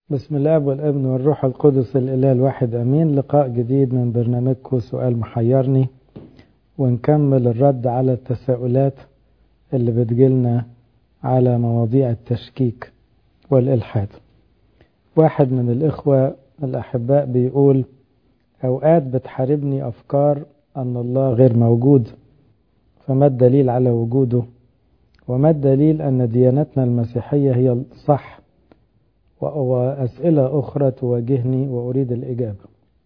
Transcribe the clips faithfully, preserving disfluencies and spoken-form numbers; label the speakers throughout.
Speaker 1: بسم الله والابن والروح القدس الإله الواحد أمين. لقاء جديد من برنامجكم سؤال محيرني، ونكمل الرد على التساؤلات اللي بتجيلنا على مواضيع التشكيك والإلحاد. واحد من الإخوة الأحباء بيقول: أوقات بتحاربني أفكار أن الله غير موجود، فما الدليل على وجوده؟ وما الدليل أن ديانتنا المسيحية هي الصح؟ وأسئلة أخرى تواجهني وأريد الإجابة.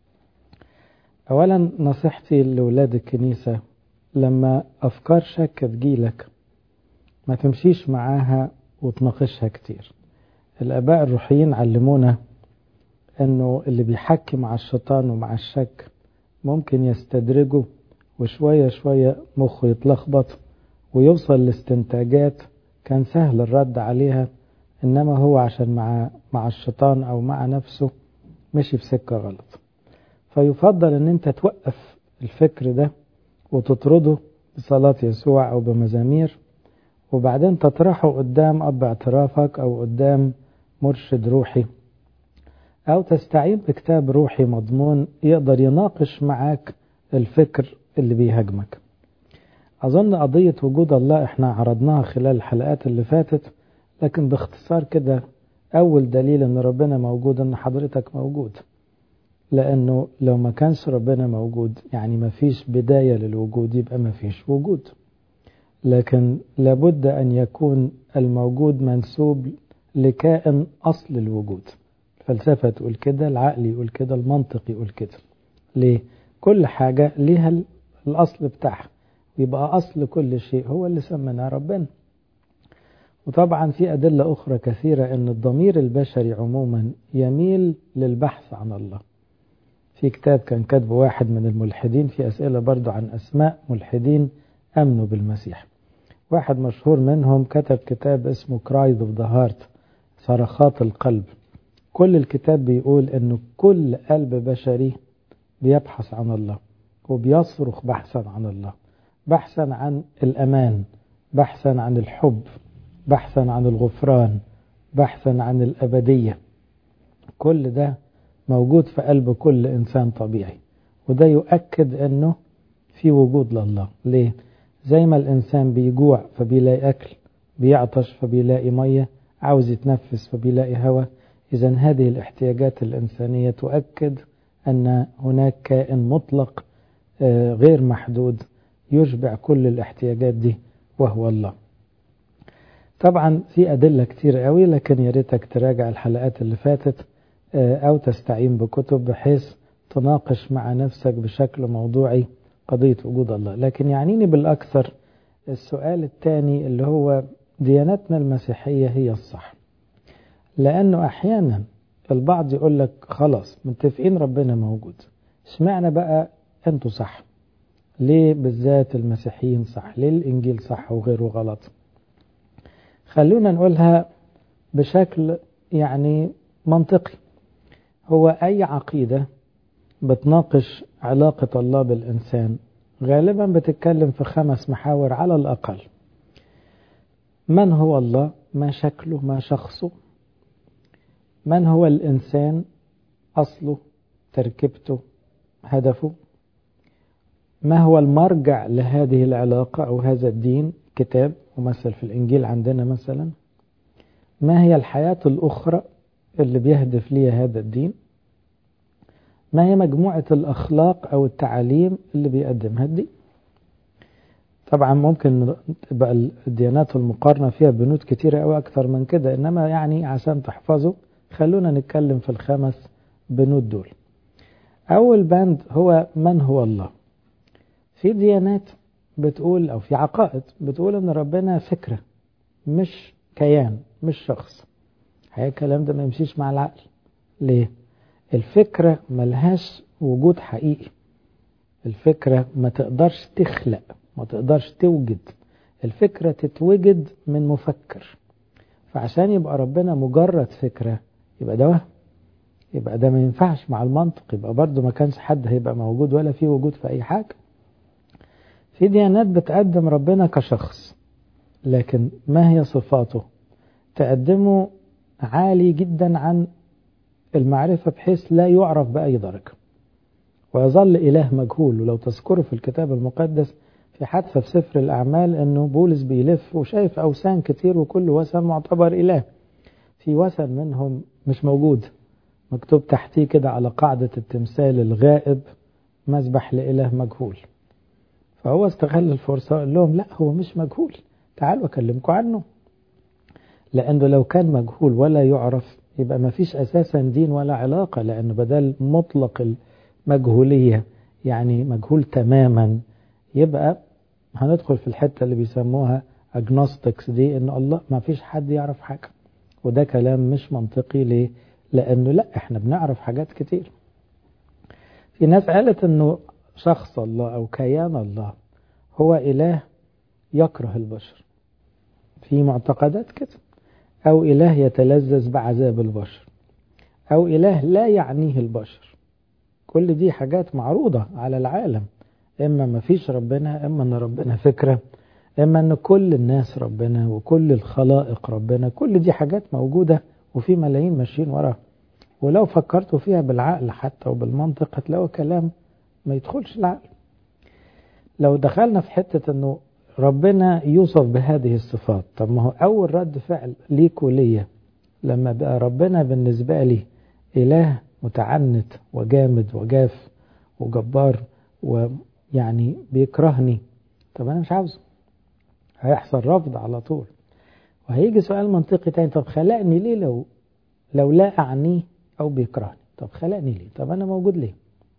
Speaker 1: أولا، نصيحتي لأولاد الكنيسة: لما أفكار شك تجيلك ما تمشيش معاها وتناقشها كتير. الآباء الروحيين علمونا أنه اللي بيحكي مع الشيطان ومع الشك ممكن يستدرجه، وشوية شوية مخه يتلخبط ويوصل لاستنتاجات كان سهل الرد عليها، إنما هو عشان مع مع الشيطان أو مع نفسه مشي في سكة غلط. فيفضل إن أنت توقف الفكر ده وتطرده بصلاة يسوع أو بمزامير، وبعدين تطرحه قدام أب اعترافك أو قدام مرشد روحي، أو تستعين بكتاب روحي مضمون يقدر يناقش معاك الفكر اللي بيهاجمك. أظن قضية وجود الله احنا عرضناها خلال الحلقات اللي فاتت، لكن باختصار كده أول دليل أن ربنا موجود أن حضرتك موجود، لأنه لو ما كانش ربنا موجود يعني ما فيش بداية للوجود، يبقى ما فيش وجود. لكن لابد أن يكون الموجود منسوب لكائن أصل الوجود. الفلسفة تقول كده، العقل يقول كده، المنطق يقول كده. ليه؟ كل حاجة ليها الأصل بتاعها، يبقى أصل كل شيء هو اللي سمناه ربنا. وطبعا في أدلة أخرى كثيرة أن الضمير البشري عموما يميل للبحث عن الله. في كتاب كان كاتبه واحد من الملحدين، في أسئلة برضو عن أسماء ملحدين أمنوا بالمسيح. واحد مشهور منهم كتب كتاب اسمه Cries of the Heart، صرخات القلب. كل الكتاب بيقول أنه كل قلب بشري بيبحث عن الله وبيصرخ بحثا عن الله، بحثا عن الأمان، بحثا عن الحب، بحثا عن الغفران، بحثا عن الأبدية. كل ده موجود في قلب كل إنسان طبيعي، وده يؤكد أنه في وجود لله. ليه؟ زي ما الإنسان بيجوع فبيلاقي أكل، بيعطش فبيلاقي مية، عاوز يتنفس فبيلاقي هواء. إذن هذه الاحتياجات الإنسانية تؤكد أن هناك كائن مطلق غير محدود يشبع كل الاحتياجات دي، وهو الله. طبعا في أدلة كتير قوي، لكن ياريتك تراجع الحلقات اللي فاتت أو تستعين بكتب بحيث تناقش مع نفسك بشكل موضوعي قضية وجود الله. لكن يعنيني بالأكثر السؤال الثاني اللي هو: ديانتنا المسيحية هي الصح؟ لأنه أحيانا البعض يقول لك خلاص متفقين ربنا موجود، اشمعنى بقى أنتوا صح؟ ليه بالذات المسيحيين صح؟ ليه الإنجيل صح وغيره غلط؟ خلونا نقولها بشكل يعني منطقي. هو أي عقيدة بتناقش علاقة الله بالإنسان غالبا بتتكلم في خمس محاور على الأقل: من هو الله؟ ما شكله؟ ما شخصه؟ من هو الإنسان؟ أصله، تركيبته، هدفه؟ ما هو المرجع لهذه العلاقة أو هذا الدين؟ كتاب ومثل في الإنجيل عندنا مثلا. ما هي الحياة الأخرى اللي بيهدف ليها هذا الدين؟ ما هي مجموعة الأخلاق أو التعاليم اللي بيقدمها الدين؟ طبعا ممكن تبقى الديانات المقارنة فيها بنود كتيرة أو أكثر من كده، إنما يعني عشان تحفظوا خلونا نتكلم في الخمس بنود دول. أول بند هو من هو الله. في ديانات بتقول أو في عقائد بتقول أن ربنا فكرة مش كيان مش شخص. هي الكلام ده ما يمشيش مع العقل. ليه؟ الفكرة ملهاش وجود حقيقي. الفكرة ما تقدرش تخلق، ما تقدرش توجد. الفكرة تتوجد من مفكر. فعشان يبقى ربنا مجرد فكرة يبقى ده وهم، يبقى ده ما ينفعش مع المنطق، يبقى برضو ما كانش حد هيبقى موجود ولا في وجود في أي حاجة. في ديانات بتقدم ربنا كشخص، لكن ما هي صفاته؟ تقدمه عالي جدا عن المعرفة بحيث لا يعرف بأي درجة، ويظل إله مجهول. ولو تذكروا في الكتاب المقدس في حادثة في سفر الأعمال أنه بولس بيلف وشايف أوثان كتير وكل وثن معتبر إله، في وثن منهم مش موجود، مكتوب تحتيه كده على قاعدة التمثال الغائب مذبح لإله مجهول. فهو استغل الفرصة وقال لهم لا هو مش مجهول، تعالوا أكلمكم عنه. لأنه لو كان مجهول ولا يعرف يبقى ما فيش أساسا دين ولا علاقة، لأنه بدل مطلق المجهولية يعني مجهول تماما، يبقى هندخل في الحتة اللي بيسموها agnostics دي، إنه الله ما فيش حد يعرف حاجة. وده كلام مش منطقي. ليه؟ لأنه لا احنا بنعرف حاجات كتير. في ناس قالت إنه شخص الله أو كيان الله هو إله يكره البشر، في معتقدات كده، أو إله يتلذذ بعذاب البشر، أو إله لا يعنيه البشر. كل دي حاجات معروضة على العالم، إما ما فيش ربنا، إما أن ربنا فكرة، إما أن كل الناس ربنا وكل الخلائق ربنا. كل دي حاجات موجودة وفي ملايين ماشيين وراها، ولو فكرتوا فيها بالعقل حتى وبالمنطق هتلاقوا كلام ما يدخلش العقل. لو دخلنا في حتة أنه ربنا يوصف بهذه الصفات، طب ما هو أول رد فعل ليك وليا لما بقى ربنا بالنسبة لي إله متعنت وجامد وجاف وجبار ويعني بيكرهني، طب أنا مش عاوزه، هيحصل رفض على طول. وهيجي سؤال منطقي تاني، طب خلقني ليه لو لو لا أعنيه أو بيكرهني؟ طب خلقني ليه؟ طب أنا موجود ليه؟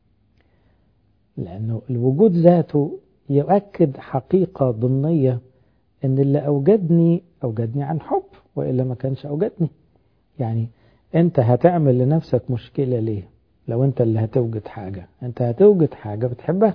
Speaker 1: لأنه الوجود ذاته يؤكد حقيقة ضمنية ان اللي اوجدني اوجدني عن حب، وإلا ما كانش اوجدني. يعني انت هتعمل لنفسك مشكلة ليه؟ لو انت اللي هتوجد حاجة، انت هتوجد حاجة بتحبها.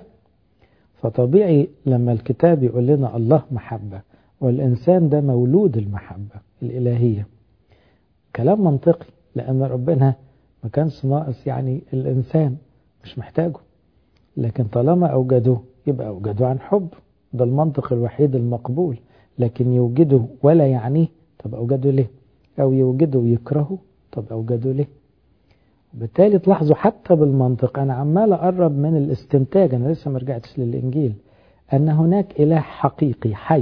Speaker 1: فطبيعي لما الكتاب يقول لنا الله محبة والإنسان ده مولود المحبة الإلهية، كلام منطقي، لأن ربنا ما كانش ناقص يعني الإنسان مش محتاجه، لكن طالما أوجده يبقى أوجده عن حب. ده المنطق الوحيد المقبول. لكن يوجده ولا يعنيه، طب أوجده ليه؟ أو يوجده ويكرهه، طب أوجده ليه؟ بالتالي تلاحظوا حتى بالمنطق أنا عمال أقرب من الاستنتاج، أنا لسه ما رجعتش للإنجيل، أن هناك إله حقيقي حي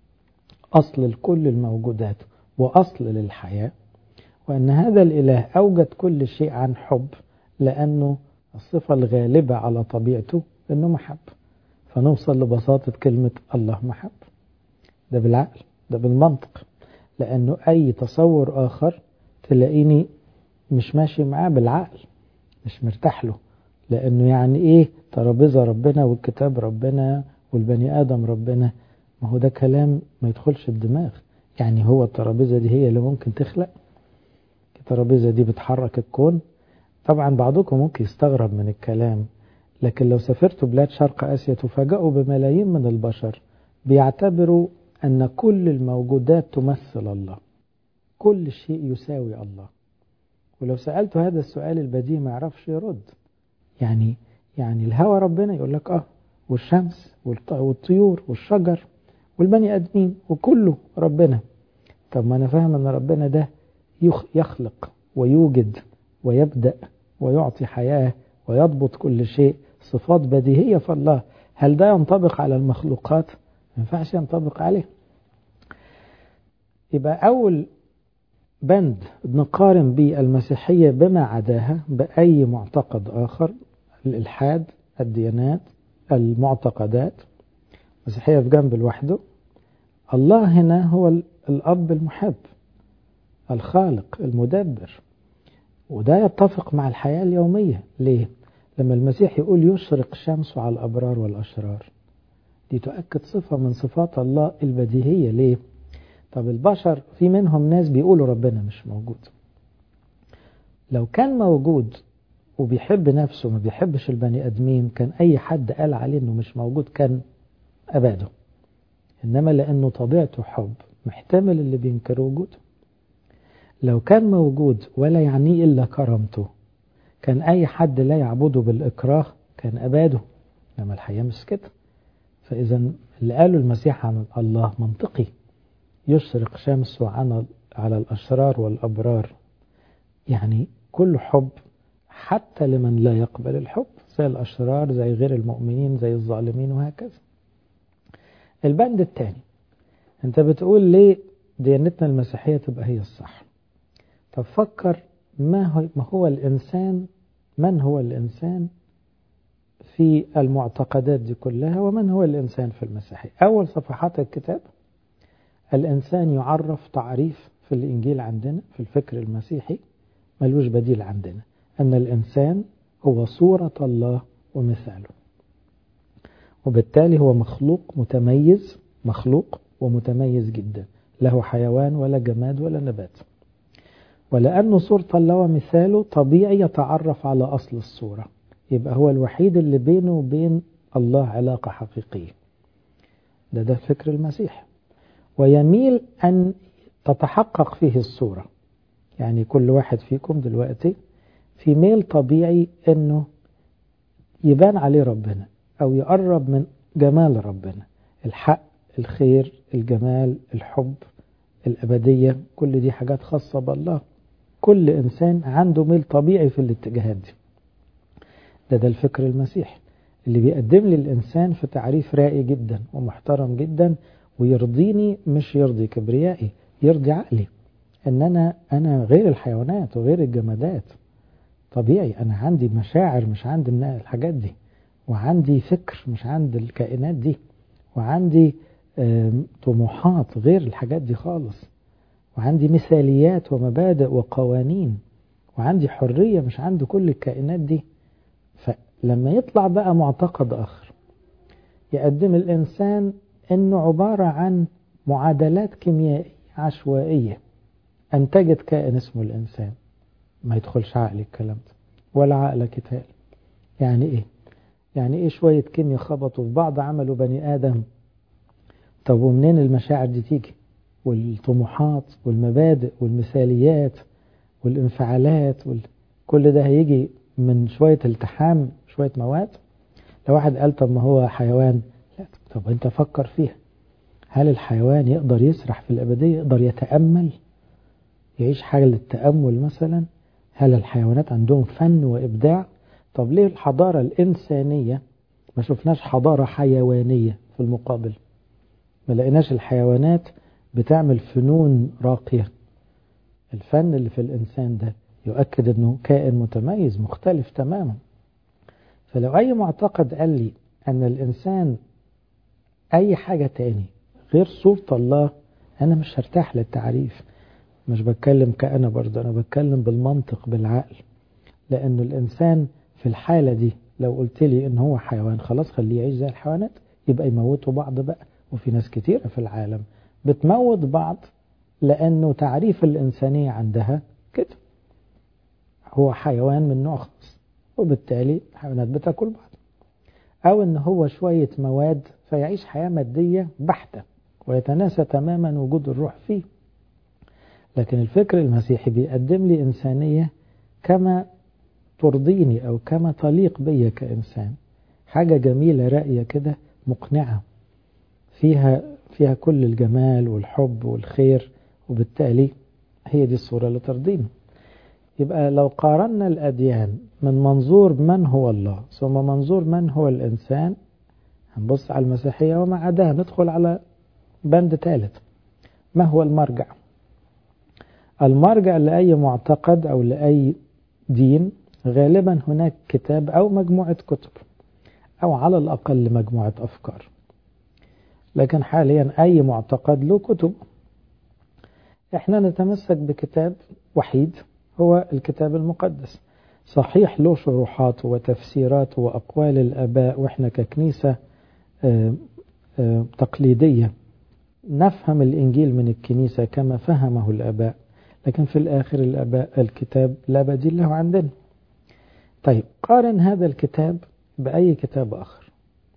Speaker 1: أصل لكل الموجودات وأصل للحياة، وأن هذا الإله أوجد كل شيء عن حب، لأنه الصفة الغالبة على طبيعته أنه محب. فنوصل لبساطة كلمة الله محب. ده بالعقل، ده بالمنطق، لأنه أي تصور آخر تلاقيني مش ماشي معاه بالعقل، مش مرتاح له. لأنه يعني إيه ترابيزة ربنا والكتاب ربنا والبني آدم ربنا؟ ما هو ده كلام ما يدخلش الدماغ. يعني هو الترابيزة دي هي اللي ممكن تخلق؟ الترابيزة دي بتحرك الكون؟ طبعا بعضكم ممكن يستغرب من الكلام، لكن لو سافرتوا بلاد شرق آسيا تفاجئوا بملايين من البشر بيعتبروا أن كل الموجودات تمثل الله، كل شيء يساوي الله. ولو سألته هذا السؤال البديهي ما يعرفش يرد. يعني يعني الهوى ربنا؟ يقول لك آه، والشمس والطيور والشجر والبني آدمين وكله ربنا. طب ما أنا فاهم أن ربنا ده يخلق ويوجد ويبدأ ويعطي حياة ويضبط كل شيء، صفات بديهية في الله. هل ده ينطبق على المخلوقات؟ ما ينفعش ينطبق عليه. يبقى أول بند نقارن به المسيحية بما عداها بأي معتقد آخر، الإلحاد، الديانات، المعتقدات. المسيحية في جنب لوحده. الله هنا هو الأب المحب الخالق المدبر، وده يتفق مع الحياة اليومية. ليه؟ لما المسيح يقول يشرق شمسه على الأبرار والأشرار، دي تؤكد صفة من صفات الله البديهية. ليه؟ طب البشر في منهم ناس بيقولوا ربنا مش موجود. لو كان موجود وبيحب نفسه ما بيحبش البني أدمين، كان أي حد قال عليه إنه مش موجود كان أباده. إنما لأنه طبيعته حب محتمل اللي بينكر وجوده. لو كان موجود ولا يعنيه إلا كرامته، كان أي حد لا يعبده بالإكراه كان أباده. إنما الحقيقة مش كده. فإذا اللي قاله المسيح عن الله منطقي، يشرق شمسه على الأشرار والأبرار، يعني كله حب حتى لمن لا يقبل الحب، زي الأشرار زي غير المؤمنين زي الظالمين وهكذا. البند الثاني، انت بتقول ليه ديانتنا المسيحية تبقى هي الصح؟ طب فكر ما هو, ما هو الإنسان، من هو الإنسان في المعتقدات دي كلها، ومن هو الإنسان في المسيحية. أول صفحات الكتاب الإنسان يعرف تعريف في الإنجيل عندنا في الفكر المسيحي ملوش بديل عندنا، أن الإنسان هو صورة الله ومثاله، وبالتالي هو مخلوق متميز، مخلوق ومتميز جدا، له حيوان ولا جماد ولا نبات. ولأنه صورة الله ومثاله طبيعي يتعرف على أصل الصورة، يبقى هو الوحيد اللي بينه وبين الله علاقة حقيقية. ده ده الفكر المسيحي، ويميل أن تتحقق فيه الصورة. يعني كل واحد فيكم دلوقتي في ميل طبيعي أنه يبان عليه ربنا أو يقرب من جمال ربنا، الحق، الخير، الجمال، الحب، الأبدية، كل دي حاجات خاصة بالله. كل إنسان عنده ميل طبيعي في الاتجاهات دي. ده ده الفكر المسيحي اللي بيقدم لي الإنسان في تعريف رائي جدا ومحترم جدا، ويرضيني مش يرضي كبريائي، يرضي عقلي، ان انا انا غير الحيوانات وغير الجمادات. طبيعي انا عندي مشاعر مش عند الحاجات دي، وعندي فكر مش عند الكائنات دي، وعندي طموحات غير الحاجات دي خالص، وعندي مثاليات ومبادئ وقوانين، وعندي حرية مش عند كل الكائنات دي. فلما يطلع بقى معتقد آخر يقدم الإنسان إنه عبارة عن معادلات كيميائية عشوائية أنتجت كائن اسمه الإنسان، ما يدخلش عقلي الكلام ده ولا عقلك يتهيألي. يعني إيه؟ يعني إيه شوية كيمياء خبطوا في بعض عملوا بني آدم؟ طب ومنين المشاعر دي تيجي؟ والطموحات والمبادئ والمثاليات والانفعالات وال... كل ده هيجي من شوية التحام شوية مواد؟ لو واحد قال طب ما هو حيوان، لا، طب انت فكر فيها، هل الحيوان يقدر يسرح في الأبدية؟ يقدر يتأمل، يعيش حاجة للتأمل مثلا؟ هل الحيوانات عندهم فن وإبداع؟ طب ليه الحضارة الإنسانية ما شفناش حضارة حيوانية في المقابل؟ ما لقيناش الحيوانات بتعمل فنون راقية. الفن اللي في الإنسان ده يؤكد أنه كائن متميز مختلف تماما. فلو أي معتقد قال لي أن الإنسان أي حاجة تاني غير صورة الله، أنا مش هرتاح للتعريف. مش بتكلم كأنا برضه، أنا بتكلم بالمنطق بالعقل. لأنه الإنسان في الحالة دي لو قلت لي إن هو حيوان، خلاص خليه يعيش زي الحيوانات، يبقى يموتوا بعض بقى. وفي ناس كتيرة في العالم بتموت بعض لأنه تعريف الإنسانية عندها كده، هو حيوان من نوع خاص، وبالتالي الحيوانات بتاكل بعض. أو إن هو شوية مواد فيعيش حياة مادية بحتة ويتناسى تماما وجود الروح فيه. لكن الفكر المسيحي بيقدم لي إنسانية كما ترضيني أو كما تليق بي كإنسان، حاجة جميلة رأية كده مقنعة، فيها فيها كل الجمال والحب والخير، وبالتالي هي دي الصورة اللي ترضينا. يبقى لو قارنا الأديان من منظور من هو الله ثم منظور من هو الإنسان، هنبص على المسيحية وما عداها، ندخل على بند ثالث. ما هو المرجع؟ المرجع لأي معتقد أو لأي دين غالبا هناك كتاب أو مجموعة كتب، أو على الأقل مجموعة أفكار. لكن حاليا أي معتقد له كتب. احنا نتمسك بكتاب وحيد هو الكتاب المقدس، صحيح له شروحات وتفسيرات وأقوال الآباء، وإحنا ككنيسة اه اه تقليدية نفهم الإنجيل من الكنيسة كما فهمه الآباء، لكن في الآخر الآباء الكتاب لا بديل له عندنا. طيب قارن هذا الكتاب بأي كتاب آخر.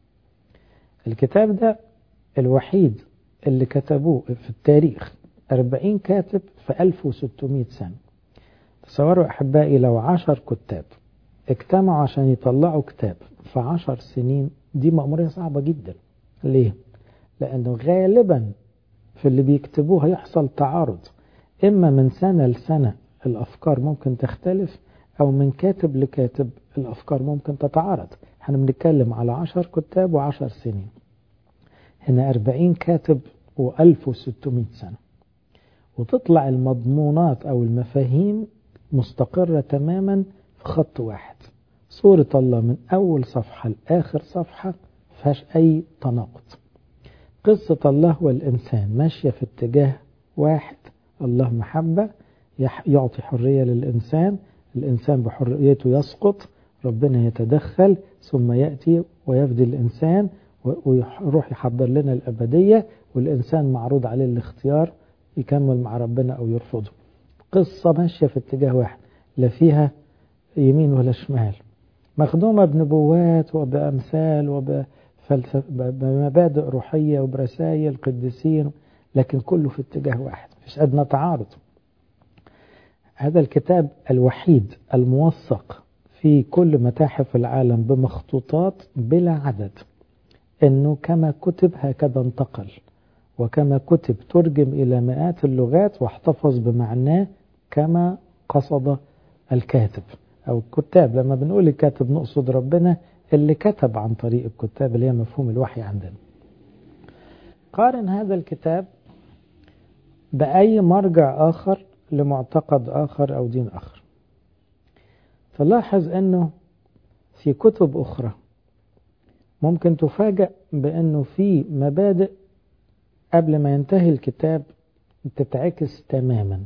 Speaker 1: الكتاب ده الوحيد اللي كتبوه في التاريخ أربعين كاتب في ألف وستمائة سنة. تصوروا أحبائي لو عشر كتاب اجتمعوا عشان يطلعوا كتاب في عشر سنين، دي مأمورية صعبة جدا. ليه؟ لأنه غالبا في اللي بيكتبوه هيحصل تعارض، إما من سنة لسنة الأفكار ممكن تختلف، أو من كاتب لكاتب الأفكار ممكن تتعارض. احنا بنتكلم على عشر كتاب وعشر سنين، هنا أربعين كاتب وألف وستمائة سنة، وتطلع المضمونات أو المفاهيم مستقرة تماما في خط واحد. صورة الله من أول صفحة لآخر صفحة فيهاش أي تناقض. قصة الله والإنسان ماشية في اتجاه واحد، الله محبة يعطي حرية للإنسان، الإنسان بحريته يسقط، ربنا يتدخل ثم يأتي ويفدي الإنسان ويروح يحضر لنا الأبدية، والإنسان معروض عليه الاختيار يكمل مع ربنا أو يرفضه. قصة ماشية في اتجاه واحد، لا فيها يمين ولا شمال، مخدومة بنبوات وبأمثال وبفلسفة بمبادئ روحية وبرسائل قديسين، لكن كله في اتجاه واحد، مفيش أدنى تعارض. هذا الكتاب الوحيد الموثق في كل متاحف العالم بمخطوطات بلا عدد، إنه كما كتب هكذا انتقل، وكما كتب ترجم إلى مئات اللغات واحتفظ بمعناه كما قصد الكاتب أو الكتاب. لما بنقول الكاتب نقصد ربنا اللي كتب عن طريق الكتاب، اللي هي مفهوم الوحي عندنا. قارن هذا الكتاب بأي مرجع آخر لمعتقد آخر أو دين آخر، فلاحظ أنه في كتب أخرى ممكن تفاجأ بأنه في مبادئ قبل ما ينتهي الكتاب تتعكس تماما،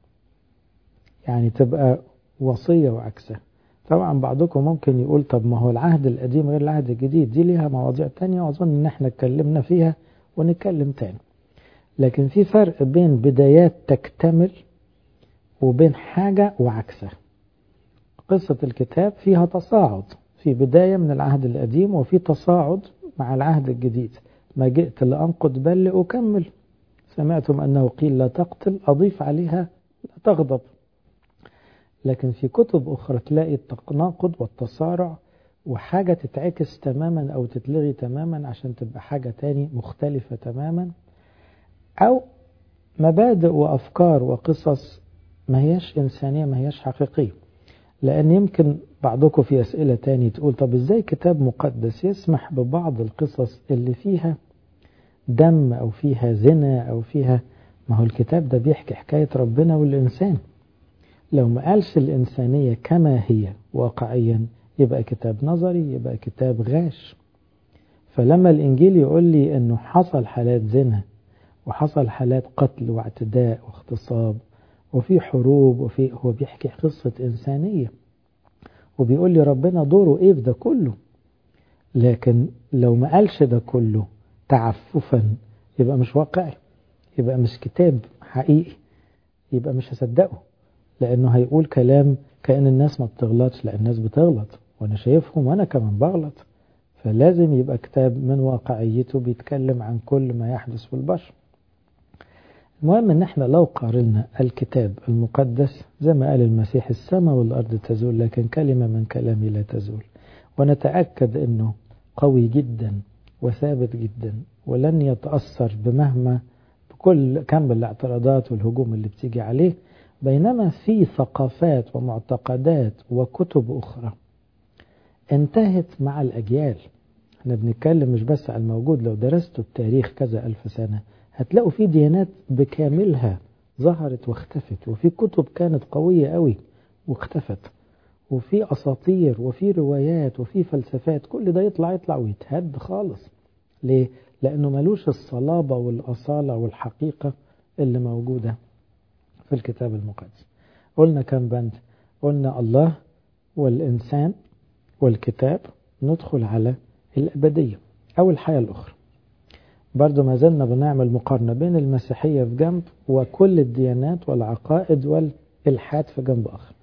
Speaker 1: يعني تبقى وصية وعكسها. طبعا بعضكم ممكن يقول طب ما هو العهد القديم غير العهد الجديد، دي ليها مواضيع تانية وأظن ان احنا اتكلمنا فيها ونتكلم تاني. لكن في فرق بين بدايات تكتمل وبين حاجة وعكسها. قصة الكتاب فيها تصاعد، في بداية من العهد القديم وفي تصاعد مع العهد الجديد. ما جئت لأنقض بل لأكمل، سمعتم أنه قيل لا تقتل، أضيف عليها لا تغضب. لكن في كتب أخرى تلاقي التناقض والتصارع وحاجة تتعكس تماما أو تتلغي تماما عشان تبقى حاجة تاني مختلفة تماما، أو مبادئ وأفكار وقصص ما هيش إنسانية، ما هيش حقيقية. لأن يمكن بعضكم في أسئلة تاني تقول طب إزاي كتاب مقدس يسمح ببعض القصص اللي فيها دم أو فيها زنا أو فيها، ما هو الكتاب ده بيحكي حكاية ربنا والإنسان. لو ما قالش الإنسانية كما هي واقعيا يبقى كتاب نظري، يبقى كتاب غاش. فلما الإنجيل يقول لي أنه حصل حالات زنا وحصل حالات قتل واعتداء واغتصاب وفي حروب وفي، هو بيحكي قصة إنسانية وبيقول لي ربنا دوره إيه في ده كله. لكن لو ما قالش ده كله تعففا يبقى مش واقعي، يبقى مش كتاب حقيقي، يبقى مش هصدقه، لأنه هيقول كلام كأن الناس ما بتغلطش. لا، الناس بتغلط وأنا شايفهم وأنا كمان بغلط. فلازم يبقى كتاب من واقعيته بيتكلم عن كل ما يحدث في البشر. المهم ان احنا لو قارنا الكتاب المقدس زي ما قال المسيح السماء والأرض تزول لكن كلمة من كلامي لا تزول، ونتأكد انه قوي جدا وثابت جدا ولن يتأثر بمهما بكل كم الاعتراضات والهجوم اللي بتيجي عليه. بينما في ثقافات ومعتقدات وكتب أخرى انتهت مع الأجيال. احنا بنتكلم مش بس على الموجود، لو درستوا التاريخ كذا ألف سنة هتلاقوا في ديانات بكاملها ظهرت واختفت، وفي كتب كانت قوية قوي واختفت، وفي أساطير وفي روايات وفي فلسفات، كل ده يطلع يطلع ويتهد خالص. ليه؟ لأنه ملوش الصلابة والأصالة والحقيقة اللي موجودة في الكتاب المقدس. قلنا كم بند؟ قلنا الله والإنسان والكتاب، ندخل على الأبدية أو الحياة الأخرى. برضو ما زلنا بنعمل مقارنة بين المسيحية في جنب وكل الديانات والعقائد والإلحاد في جنب آخر.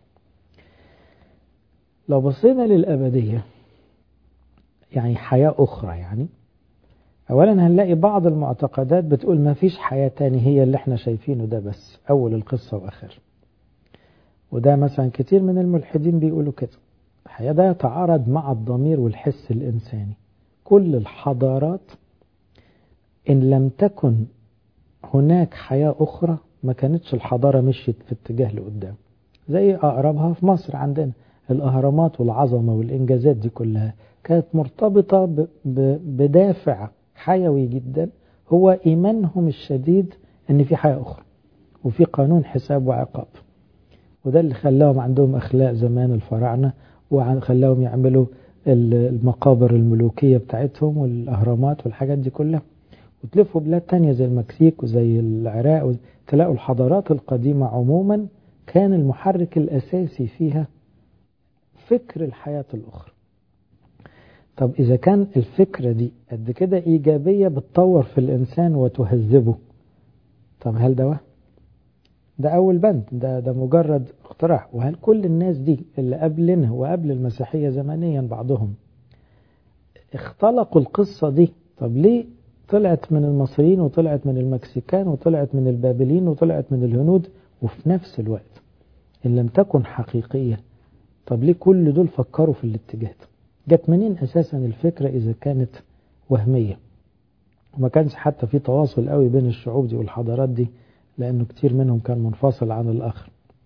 Speaker 1: لو بصينا للأبدية يعني حياة أخرى، يعني أولا هنلاقي بعض المعتقدات بتقول ما فيش حياة تاني هي اللي احنا شايفينه ده بس أول القصة وآخر. وده مثلا كتير من الملحدين بيقولوا كده. الحياة ده يتعارض مع الضمير والحس الإنساني. كل الحضارات إن لم تكن هناك حياة أخرى ما كانتش الحضارة مشيت في اتجاه لقدام. زي أقربها في مصر عندنا الأهرامات والعظمة والإنجازات دي كلها كانت مرتبطة ب... ب... بدافع حيوي جدا، هو إيمانهم الشديد أن في حياة أخرى وفي قانون حساب وعقاب. وده اللي خلاهم عندهم أخلاق زمان الفراعنة، وخلاهم يعملوا المقابر الملوكية بتاعتهم والأهرامات والحاجات دي كلها. وتلفوا بلاد تانية زي المكسيك وزي العراق، تلاقوا الحضارات القديمة عموما كان المحرك الأساسي فيها فكر الحياة الأخرى. طب إذا كان الفكرة دي قد كده إيجابية بتطور في الإنسان وتهذبه، طب هل ده وهم؟ ده أول بند، ده, ده مجرد اقتراح. وهل كل الناس دي اللي قبلنا وقبل المسيحية زمنيا بعضهم اختلقوا القصة دي؟ طب ليه طلعت من المصريين وطلعت من المكسيكان وطلعت من البابليين وطلعت من الهنود وفي نفس الوقت إن لم تكن حقيقية؟ طب ليه كل دول فكروا في الاتجاه؟ جت منين أساسا الفكرة إذا كانت وهمية؟ وما كانش حتى في تواصل قوي بين الشعوب دي والحضارات دي، لأنه كتير منهم كان منفصل عن الآخر.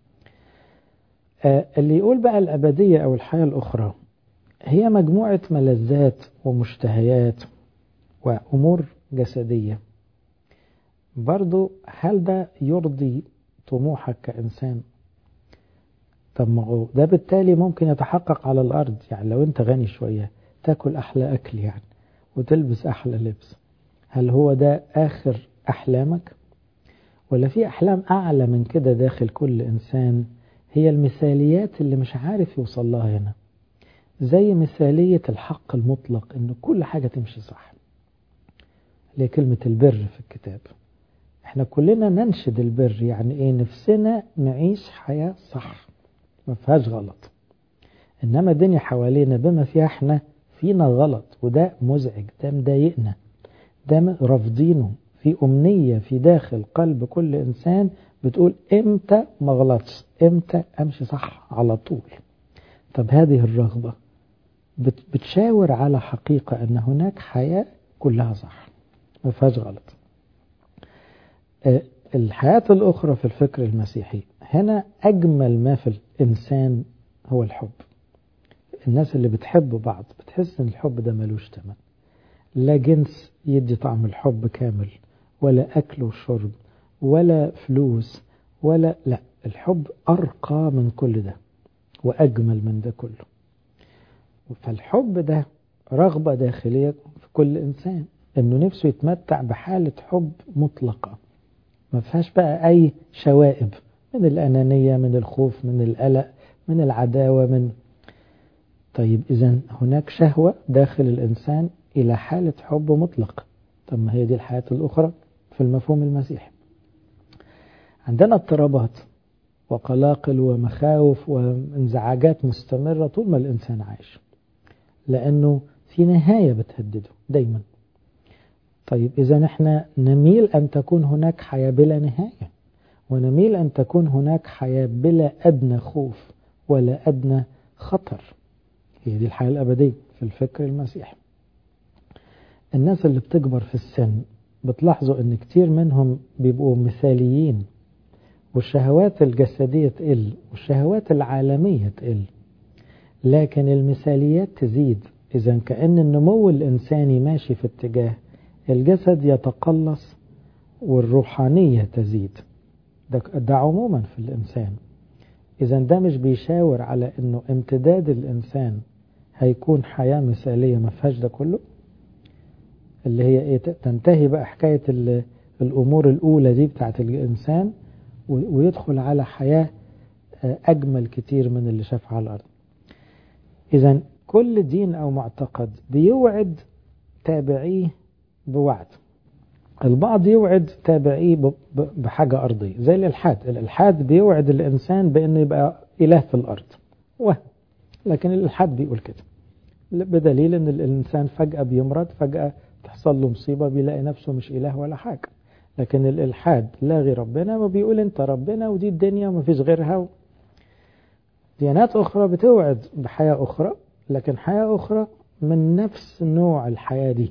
Speaker 1: آه اللي يقول بقى الأبدية أو الحياة الأخرى هي مجموعة ملذات ومشتهيات وأمور جسدية، برضو هل ده يرضي طموحك كإنسان؟ طب ما هو ده بالتالي ممكن يتحقق على الأرض. يعني لو أنت غني شوية تاكل أحلى أكل يعني وتلبس أحلى لبس، هل هو ده آخر أحلامك؟ ولا في أحلام أعلى من كده داخل كل إنسان؟ هي المثاليات اللي مش عارف يوصل لها هنا، زي مثالية الحق المطلق إن كل حاجة تمشي صح. ليه كلمة البر في الكتاب؟ احنا كلنا ننشد البر، يعني ايه؟ نفسنا نعيش حياة صح ما فيهاش غلط. انما الدنيا حوالينا بما فيها احنا فينا غلط، وده مزعج، ده مضايقنا، ده رافضينه. في أمنية في داخل قلب كل إنسان بتقول إمتى ما غلطش، إمتى أمشي صح على طول. طب هذه الرغبة بتشاور على حقيقة أن هناك حياة كلها صح ما فيهاش غلط. الحياة الأخرى في الفكر المسيحي هنا أجمل ما في الإنسان هو الحب. الناس اللي بتحب بعض بتحس أن الحب ده ملوش تمن، لا جنس يدي طعم الحب كامل، ولا أكل وشرب، ولا فلوس، ولا لا، الحب أرقى من كل ده وأجمل من ده كله. فالحب ده رغبة داخلية في كل إنسان، إنه نفسه يتمتع بحالة حب مطلقة ما فيهاش بقى أي شوائب من الأنانية، من الخوف، من القلق، من العداوة، من طيب إذن هناك شهوة داخل الإنسان إلى حالة حب مطلق. طب ما هي دي الحياة الأخرى في المفهوم المسيحي. عندنا اضطرابات وقلاقل ومخاوف وانزعاجات مستمرة طول ما الإنسان عايش، لأنه في نهاية بتهدده دايما. طيب إذا نحن نميل أن تكون هناك حياة بلا نهاية، ونميل أن تكون هناك حياة بلا أدنى خوف ولا أدنى خطر. هي دي الحياة الأبدية في الفكر المسيحي. الناس اللي بتكبر في السن بتلاحظوا أن كتير منهم بيبقوا مثاليين، والشهوات الجسدية تقل والشهوات العالمية تقل، لكن المثاليات تزيد. إذن كأن النمو الإنساني ماشي في اتجاه الجسد يتقلص والروحانية تزيد. ده, ده عموما في الإنسان. إذن ده مش بيشاور على أنه امتداد الإنسان هيكون حياة مثالية ما فيهاش ده كله، اللي هي إيه؟ تنتهي بقى حكاية الأمور الأولى دي بتاعت الإنسان ويدخل على حياة أجمل كتير من اللي شافها على الأرض. إذن كل دين أو معتقد بيوعد تابعيه بوعد. البعض يوعد تابعيه بحاجة أرضية زي الإلحاد. الإلحاد بيوعد الإنسان بأنه يبقى إله في الأرض، وهم. لكن الإلحاد بيقول كده بدليل أن الإنسان فجأة بيمرض، فجأة تحصل له مصيبة بيلاقي نفسه مش إله ولا حاجة. لكن الإلحاد لاغي ربنا وبيقول أنت ربنا ودي الدنيا وما فيش غيرها. ديانات أخرى بتوعد بحياة أخرى، لكن حياة أخرى من نفس نوع الحياة دي.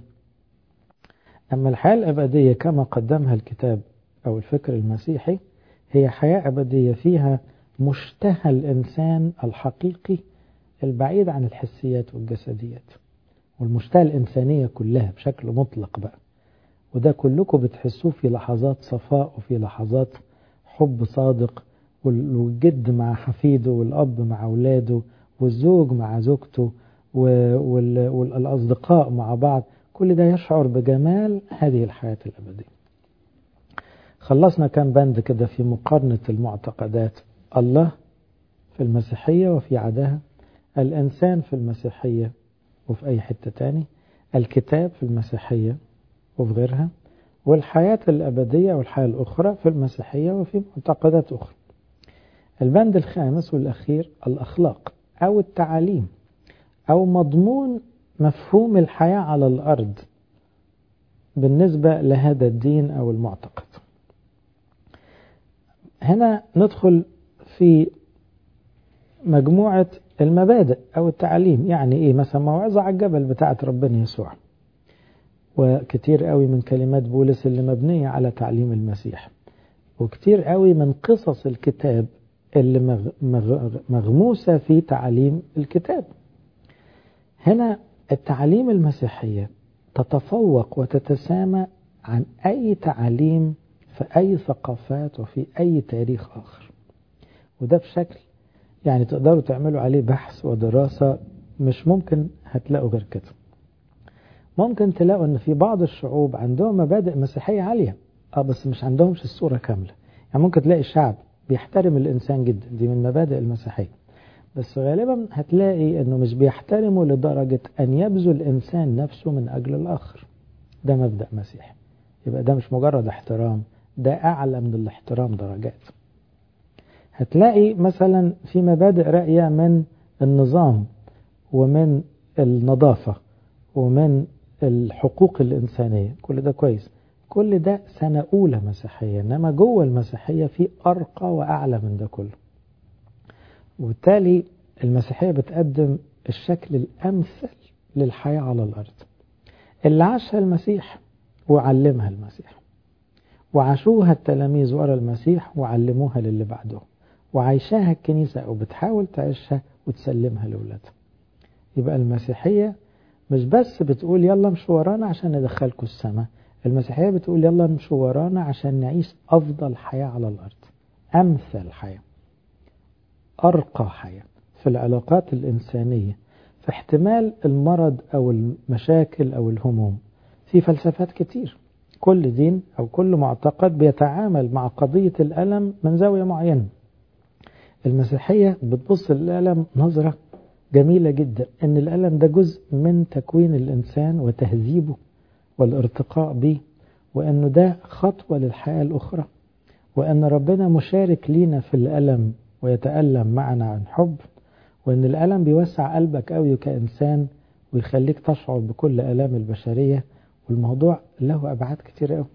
Speaker 1: أما الحياة الأبدية كما قدمها الكتاب أو الفكر المسيحي هي حياة أبدية فيها مشتهى الإنسان الحقيقي البعيد عن الحسيات والجسديات والمشتهى الإنسانية كلها بشكل مطلق بقى. وده كلكم بتحسوه في لحظات صفاء وفي لحظات حب صادق، والجد مع حفيده والأب مع أولاده والزوج مع زوجته والأصدقاء مع بعض. كل ده يشعر بجمال هذه الحياة الأبدية. خلصنا كام بند كده في مقارنة المعتقدات: الله في المسيحية وفي عداها، الإنسان في المسيحية وفي أي حتة تاني، الكتاب في المسيحية وفي غيرها، والحياة الأبدية والحياة الأخرى في المسيحية وفي معتقدات أخرى. البند الخامس والأخير: الأخلاق أو التعاليم أو مضمون مفهوم الحياة على الأرض بالنسبة لهذا الدين أو المعتقد. هنا ندخل في مجموعة المبادئ أو التعليم. يعني إيه؟ مثلا موعظة على الجبل بتاعة ربنا يسوع، وكتير قوي من كلمات بولس اللي مبنية على تعليم المسيح، وكتير قوي من قصص الكتاب اللي مغموسة في تعليم الكتاب. هنا التعليم المسيحية تتفوق وتتسامى عن أي تعليم في أي ثقافات وفي أي تاريخ آخر، وده بشكل يعني تقدروا تعملوا عليه بحث ودراسة مش ممكن هتلاقوا غير كده. ممكن تلاقوا ان في بعض الشعوب عندهم مبادئ مسيحية عالية اه بس مش عندهمش الصورة كاملة. يعني ممكن تلاقي شعب بيحترم الإنسان جدا، دي من مبادئ المسيحية، بس غالبا هتلاقي انه مش بيحترمه لدرجة ان يبذل الإنسان نفسه من أجل الآخر. ده مبدأ مسيحي، يبقى ده مش مجرد احترام، ده أعلى من الاحترام درجات. هتلاقي مثلا في مبادئ راقية من النظام ومن النظافة ومن الحقوق الإنسانية، كل ده كويس، كل ده سنة أولى مسيحية. إنما جوه المسيحية في أرقى وأعلى من ده كله، وبالتالي المسيحية بتقدم الشكل الأمثل للحياة على الأرض اللي عاشها المسيح وعلمها المسيح، وعاشوها التلاميذ ورا المسيح وعلموها للي بعده، وعايشاها الكنيسة أو بتحاول تعيشها وتسلمها لأولادها. يبقى المسيحية مش بس بتقول يلا مشوا ورانا عشان ندخلكم السماء، المسيحية بتقول يلا مشوا ورانا عشان نعيش أفضل حياة على الأرض، أمثل حياة، أرقى حياة في العلاقات الإنسانية، في احتمال المرض أو المشاكل أو الهموم. في فلسفات كتير، كل دين أو كل معتقد بيتعامل مع قضية الألم من زاوية معينة. المسيحية بتبص للألم نظرة جميلة جدا، ان الألم ده جزء من تكوين الإنسان وتهذيبه والارتقاء به، وأنه ده خطوة للحياة الأخرى، وأن ربنا مشارك لينا في الألم ويتألم معنا عن حب، وأن الألم بيوسع قلبك قوي كإنسان ويخليك تشعر بكل آلام البشرية. والموضوع له أبعاد كتير قوي.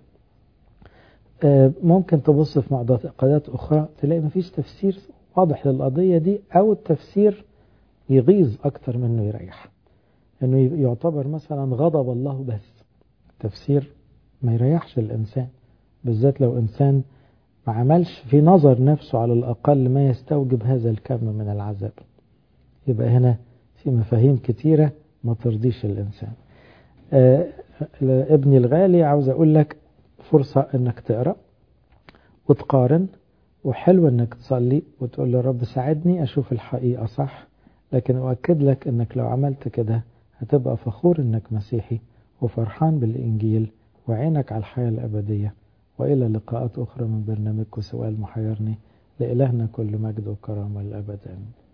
Speaker 1: ممكن تبص في معتقدات أخرى تلاقي مفيش تفسير واضح للقضية دي، أو التفسير يغيظ أكتر منه يريح، أنه يعتبر مثلا غضب الله بس، تفسير ما يريحش الإنسان، بالذات لو إنسان ما عملش في نظر نفسه على الأقل ما يستوجب هذا الكم من العذاب. يبقى هنا في مفاهيم كتيرة ما ترضيش الإنسان. آه ابني الغالي، عاوز أقول لك فرصة أنك تقرأ وتقارن، وحلو أنك تصلي وتقول له رب ساعدني أشوف الحقيقة صح، لكن أؤكد لك أنك لو عملت كده هتبقى فخور أنك مسيحي وفرحان بالإنجيل وعينك على الحياة الأبدية. وإلى لقاءات أخرى من برنامجكم سؤال محيرني. لإلهنا كل مجد وكرامة للأبد آمين.